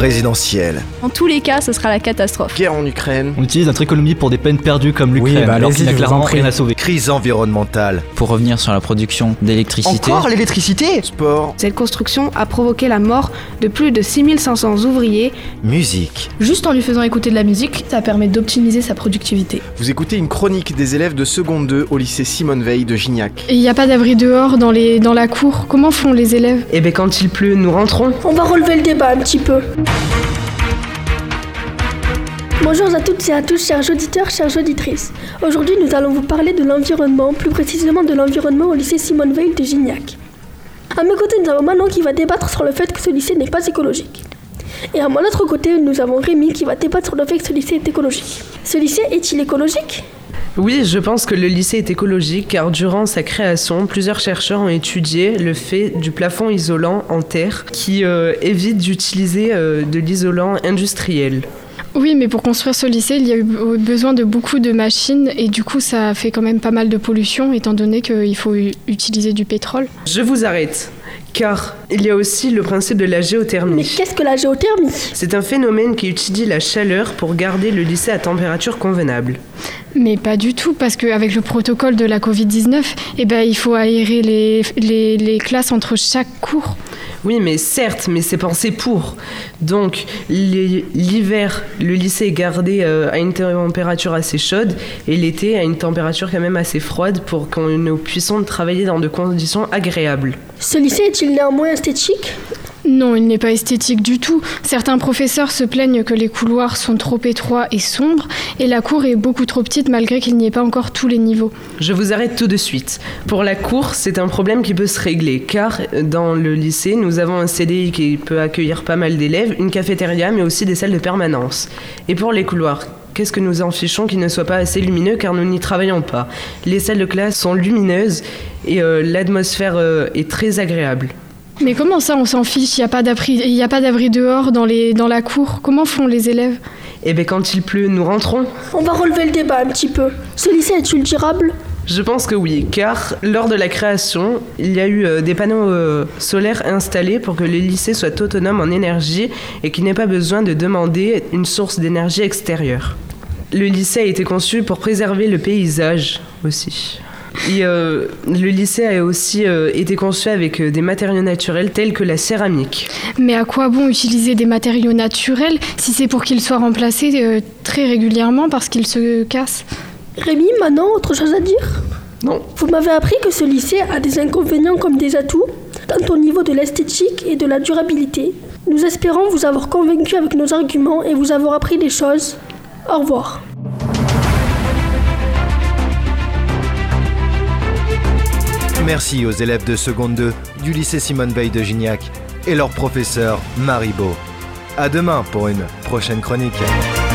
présidentielle. En tous les cas, ce sera la catastrophe. Guerre en Ukraine. On utilise notre économie pour des peines perdues comme l'Ukraine, alors qu'il n'y a clairement rien à sauver. Crise environnementale. Pour revenir sur la production d'électricité. Encore l'électricité ? Sport. Cette construction a provoqué la mort de plus de 6500 ouvriers. Musique. Juste en lui faisant écouter de la musique, ça permet d'optimiser sa productivité. Vous écoutez une chronique des élèves de seconde 2 au lycée Simone Veil de Gignac. Et il n'y a pas d'abri dehors dans la cour. Comment font les élèves ? Eh ben quand il pleut, nous rentrons. On va relever le débat un petit peu. Bonjour à toutes et à tous, chers auditeurs, chères auditrices. Aujourd'hui, nous allons vous parler de l'environnement, plus précisément de l'environnement au lycée Simone Veil de Gignac. À mes côtés, nous avons Manon qui va débattre sur le fait que ce lycée n'est pas écologique. Et à mon autre côté, nous avons Rémi qui va débattre sur le fait que ce lycée est écologique. Ce lycée est-il écologique ? Oui, je pense que le lycée est écologique car durant sa création, plusieurs chercheurs ont étudié le fait du plafond isolant en terre qui évite d'utiliser de l'isolant industriel. Oui, mais pour construire ce lycée, il y a eu besoin de beaucoup de machines et du coup, ça fait quand même pas mal de pollution étant donné qu'il faut utiliser du pétrole. Je vous arrête. Car il y a aussi le principe de la géothermie. Mais qu'est-ce que la géothermie ? C'est un phénomène qui utilise la chaleur pour garder le lycée à température convenable. Mais pas du tout, parce qu'avec le protocole de la Covid-19, il faut aérer les classes entre chaque cours. Oui, mais certes, mais c'est pensé pour. Donc, l'hiver, le lycée est gardé à une température assez chaude et l'été à une température quand même assez froide pour que nous puissions travailler dans de conditions agréables. Ce lycée est-il néanmoins esthétique ? Non, il n'est pas esthétique du tout. Certains professeurs se plaignent que les couloirs sont trop étroits et sombres et la cour est beaucoup trop petite malgré qu'il n'y ait pas encore tous les niveaux. Je vous arrête tout de suite. Pour la cour, c'est un problème qui peut se régler car dans le lycée, nous avons un CDI qui peut accueillir pas mal d'élèves, une cafétéria mais aussi des salles de permanence. Et pour les couloirs, qu'est-ce que nous en fichons qu'ils ne soient pas assez lumineux car nous n'y travaillons pas. Les salles de classe sont lumineuses et l'atmosphère est très agréable. Mais comment ça, on s'en fiche ? Il n'y a pas d'abri dehors dans la cour. Comment font les élèves ? Eh bien, quand il pleut, nous rentrons. On va relever le débat un petit peu. Ce lycée est-il durable ? Je pense que oui, car lors de la création, il y a eu des panneaux solaires installés pour que les lycées soient autonomes en énergie et qu'il n'ait pas besoin de demander une source d'énergie extérieure. Le lycée a été conçu pour préserver le paysage aussi. Et le lycée a aussi été conçu avec des matériaux naturels tels que la céramique. Mais à quoi bon utiliser des matériaux naturels si c'est pour qu'ils soient remplacés très régulièrement parce qu'ils se cassent ? Rémi, Manon, autre chose à dire ? Non. Vous m'avez appris que ce lycée a des inconvénients comme des atouts, tant au niveau de l'esthétique et de la durabilité. Nous espérons vous avoir convaincu avec nos arguments et vous avoir appris des choses. Au revoir. Merci aux élèves de seconde 2 du lycée Simone Veil de Gignac et leur professeur Maribo. À demain pour une prochaine chronique.